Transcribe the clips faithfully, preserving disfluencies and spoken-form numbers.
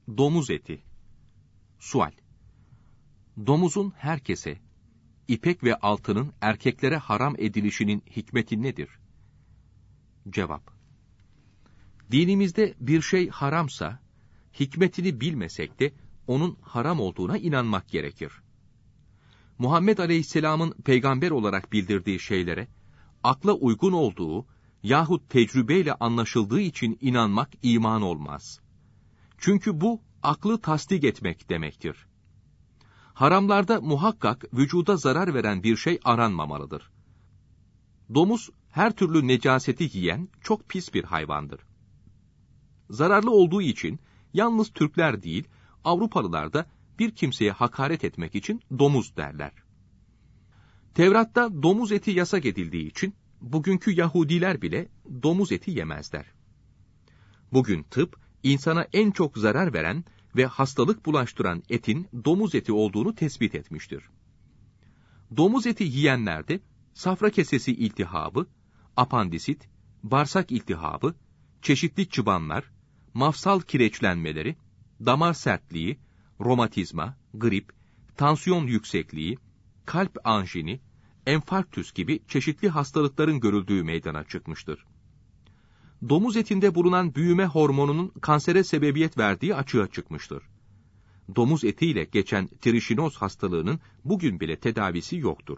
Domuz eti. Sual. Domuzun herkese, ipek ve altının erkeklere haram edilişinin hikmeti nedir? Cevap. Dinimizde bir şey haramsa, hikmetini bilmesek de onun haram olduğuna inanmak gerekir. Muhammed Aleyhisselam'ın peygamber olarak bildirdiği şeylere, akla uygun olduğu yahut tecrübeyle anlaşıldığı için inanmak iman olmaz. Çünkü bu, aklı tasdik etmek demektir. Haramlarda muhakkak vücuda zarar veren bir şey aranmamalıdır. Domuz, her türlü necaseti yiyen çok pis bir hayvandır. Zararlı olduğu için, yalnız Türkler değil, Avrupalılar da bir kimseye hakaret etmek için domuz derler. Tevrat'ta domuz eti yasak edildiği için, bugünkü Yahudiler bile domuz eti yemezler. Bugün tıp, insana en çok zarar veren ve hastalık bulaştıran etin domuz eti olduğunu tespit etmiştir. Domuz eti yiyenlerde safra kesesi iltihabı, apandisit, bağırsak iltihabı, çeşitli çıbanlar, mafsal kireçlenmeleri, damar sertliği, romatizma, grip, tansiyon yüksekliği, kalp anjini, enfarktüs gibi çeşitli hastalıkların görüldüğü meydana çıkmıştır. Domuz etinde bulunan büyüme hormonunun kansere sebebiyet verdiği açığa çıkmıştır. Domuz etiyle geçen trişinoz hastalığının bugün bile tedavisi yoktur.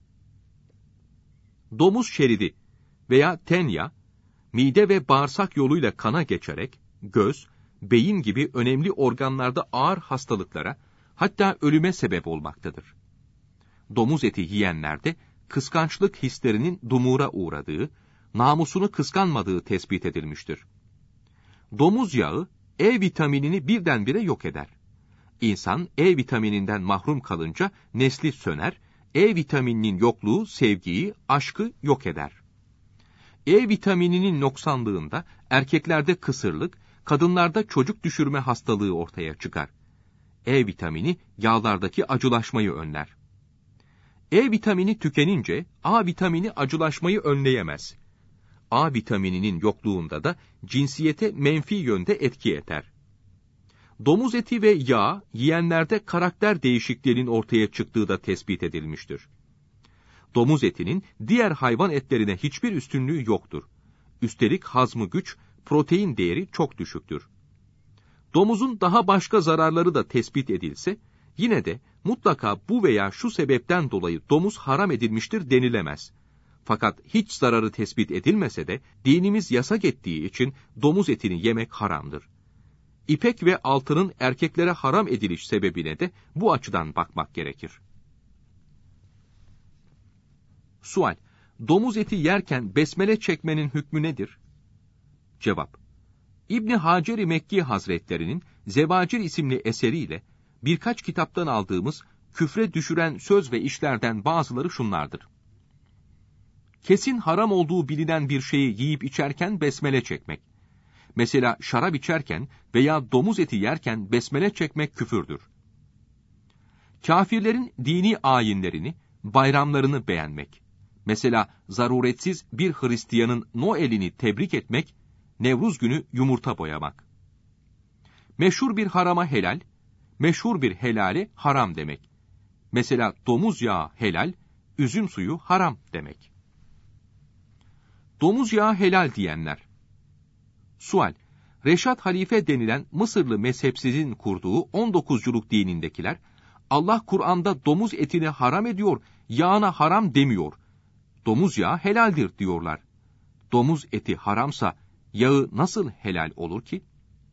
Domuz şeridi veya tenya, mide ve bağırsak yoluyla kana geçerek, göz, beyin gibi önemli organlarda ağır hastalıklara, hatta ölüme sebep olmaktadır. Domuz eti yiyenlerde, kıskançlık hislerinin dumura uğradığı, namusunu kıskanmadığı tespit edilmiştir. Domuz yağı, E vitaminini birdenbire yok eder. İnsan, E vitamininden mahrum kalınca nesli söner, E vitamininin yokluğu sevgiyi, aşkı yok eder. E vitamininin noksanlığında erkeklerde kısırlık, kadınlarda çocuk düşürme hastalığı ortaya çıkar. E vitamini yağlardaki acılaşmayı önler. E vitamini tükenince A vitamini acılaşmayı önleyemez. A vitamininin yokluğunda da cinsiyete menfi yönde etki eder. Domuz eti ve yağ yiyenlerde karakter değişikliğinin ortaya çıktığı da tespit edilmiştir. Domuz etinin diğer hayvan etlerine hiçbir üstünlüğü yoktur. Üstelik hazmı güç, protein değeri çok düşüktür. Domuzun daha başka zararları da tespit edilse, yine de mutlaka bu veya şu sebepten dolayı domuz haram edilmiştir denilemez. Fakat hiç zararı tespit edilmese de dinimiz yasak ettiği için domuz etini yemek haramdır. İpek ve altının erkeklere haram ediliş sebebine de bu açıdan bakmak gerekir. Sual: Domuz eti yerken besmele çekmenin hükmü nedir? Cevap: İbn Hacer-i Mekki Hazretlerinin Zevacir isimli eseriyle birkaç kitaptan aldığımız küfre düşüren söz ve işlerden bazıları şunlardır. Kesin haram olduğu bilinen bir şeyi yiyip içerken besmele çekmek. Mesela şarap içerken veya domuz eti yerken besmele çekmek küfürdür. Kafirlerin dini ayinlerini, bayramlarını beğenmek. Mesela zaruretsiz bir Hristiyanın Noel'ini tebrik etmek, Nevruz günü yumurta boyamak. Meşhur bir harama helal, meşhur bir helale haram demek. Mesela domuz yağı helal, üzüm suyu haram demek. Domuz yağı helal diyenler. Sual: Reşat Halife denilen Mısırlı mezhepsizin kurduğu on dokuzculuk dinindekiler, Allah Kur'an'da domuz etini haram ediyor, yağına haram demiyor. Domuz yağı helaldir diyorlar. Domuz eti haramsa, yağı nasıl helal olur ki?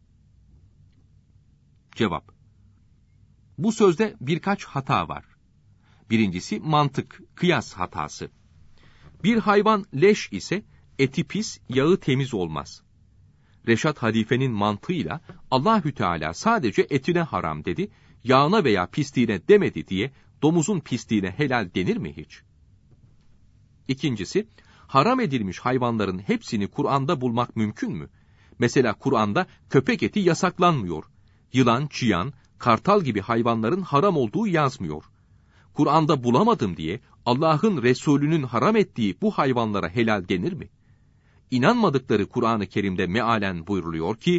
Cevap: Bu sözde birkaç hata var. Birincisi mantık, kıyas hatası. Bir hayvan leş ise eti pis, yağı temiz olmaz. Reşat Halife'nin mantığıyla Allahü Teala sadece etine haram dedi, yağına veya pisliğine demedi diye domuzun pisliğine helal denir mi hiç? İkincisi, haram edilmiş hayvanların hepsini Kur'an'da bulmak mümkün mü? Mesela Kur'an'da köpek eti yasaklanmıyor. Yılan, çıyan, kartal gibi hayvanların haram olduğu yazmıyor. Kur'an'da bulamadım diye Allah'ın Resulü'nün haram ettiği bu hayvanlara helal denir mi? İnanmadıkları Kur'an-ı Kerim'de mealen buyruluyor ki,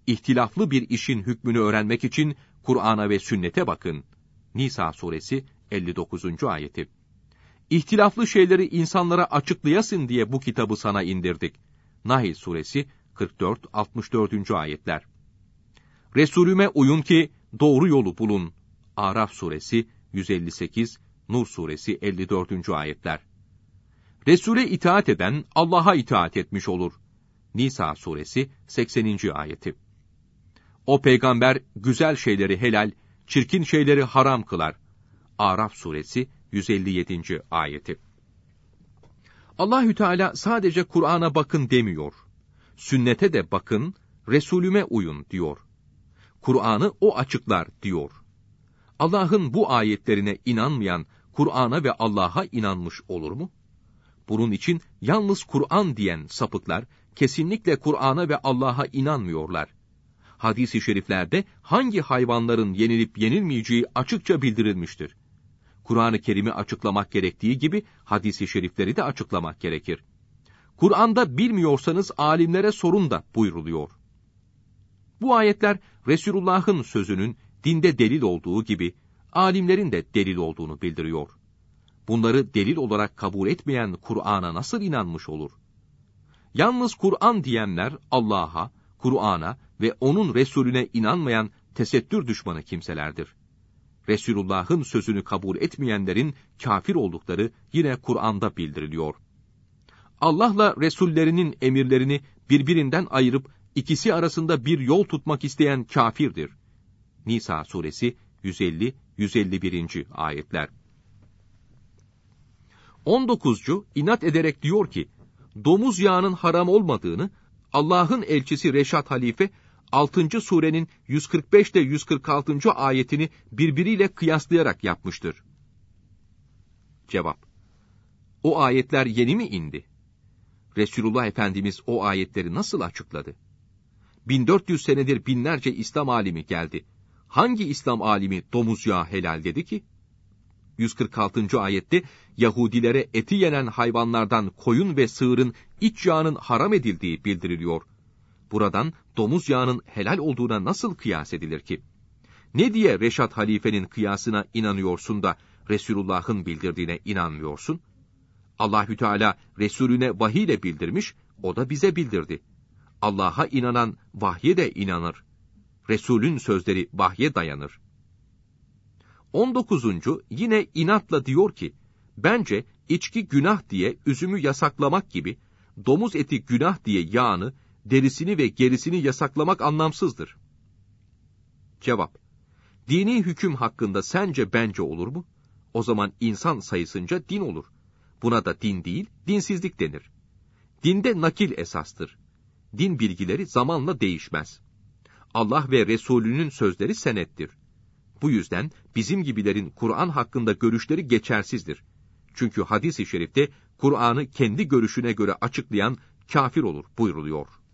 İhtilaflı bir işin hükmünü öğrenmek için Kur'an'a ve sünnete bakın. Nisa suresi elli dokuzuncu ayeti. İhtilaflı şeyleri insanlara açıklayasın diye bu kitabı sana indirdik. Nahl suresi kırk dört altmış dördüncü ayetler. Resulüme uyun ki doğru yolu bulun. Araf suresi yüz elli sekiz, Nur suresi elli dördüncü ayetler. Resul'e itaat eden Allah'a itaat etmiş olur. Nisa suresi sekseninci ayeti. O peygamber güzel şeyleri helal, çirkin şeyleri haram kılar. Araf suresi yüz elli yedinci ayeti. Allahü Teala sadece Kur'an'a bakın demiyor. Sünnete de bakın, Resulüme uyun diyor. Kur'an'ı o açıklar diyor. Allah'ın bu ayetlerine inanmayan, Kur'an'a ve Allah'a inanmış olur mu? Bunun için yalnız Kur'an diyen sapıklar, kesinlikle Kur'an'a ve Allah'a inanmıyorlar. Hadis-i şeriflerde hangi hayvanların yenilip yenilmeyeceği açıkça bildirilmiştir. Kur'an-ı Kerim'i açıklamak gerektiği gibi hadis-i şerifleri de açıklamak gerekir. Kur'an'da bilmiyorsanız alimlere sorun da buyruluyor. Bu ayetler Resulullah'ın sözünün dinde delil olduğu gibi alimlerin de delil olduğunu bildiriyor. Bunları delil olarak kabul etmeyen Kur'an'a nasıl inanmış olur? Yalnız Kur'an diyenler Allah'a, Kur'an'a ve onun Resulüne inanmayan tesettür düşmanı kimselerdir. Resulullah'ın sözünü kabul etmeyenlerin kafir oldukları yine Kur'an'da bildiriliyor. Allah'la Resullerinin emirlerini birbirinden ayırıp ikisi arasında bir yol tutmak isteyen kafirdir. Nisa suresi yüz elli yüz elli birinci ayetler. on dokuzuncu inat ederek diyor ki, domuz yağının haram olmadığını Allah'ın elçisi Reşad Halife altıncı surenin yüz kırk beş ile yüz kırk altıncı ayetini birbiriyle kıyaslayarak yapmıştır. Cevap: O ayetler yeni mi indi? Resulullah Efendimiz o ayetleri nasıl açıkladı? bin dört yüz senedir binlerce İslam alimi geldi. Hangi İslam alimi domuz yağı helal dedi ki? yüz kırk altıncı ayette Yahudilere eti yenen hayvanlardan koyun ve sığırın iç yağının haram edildiği bildiriliyor. Buradan domuz yağının helal olduğuna nasıl kıyas edilir ki? Ne diye Reşad Halife'nin kıyasına inanıyorsun da Resulullah'ın bildirdiğine inanmıyorsun? Allahü Teala Resulüne vahiy ile bildirmiş, o da bize bildirdi. Allah'a inanan vahye de inanır. Resulün sözleri vahye dayanır. on dokuzuncu yine inatla diyor ki, bence içki günah diye üzümü yasaklamak gibi, domuz eti günah diye yağını, derisini ve gerisini yasaklamak anlamsızdır. Cevap: Dini hüküm hakkında sence bence olur mu? O zaman insan sayısınca din olur. Buna da din değil, dinsizlik denir. Dinde nakil esastır. Din bilgileri zamanla değişmez. Allah ve Resulünün sözleri senettir. Bu yüzden bizim gibilerin Kur'an hakkında görüşleri geçersizdir. Çünkü hadis-i şerifte Kur'an'ı kendi görüşüne göre açıklayan kafir olur buyruluyor.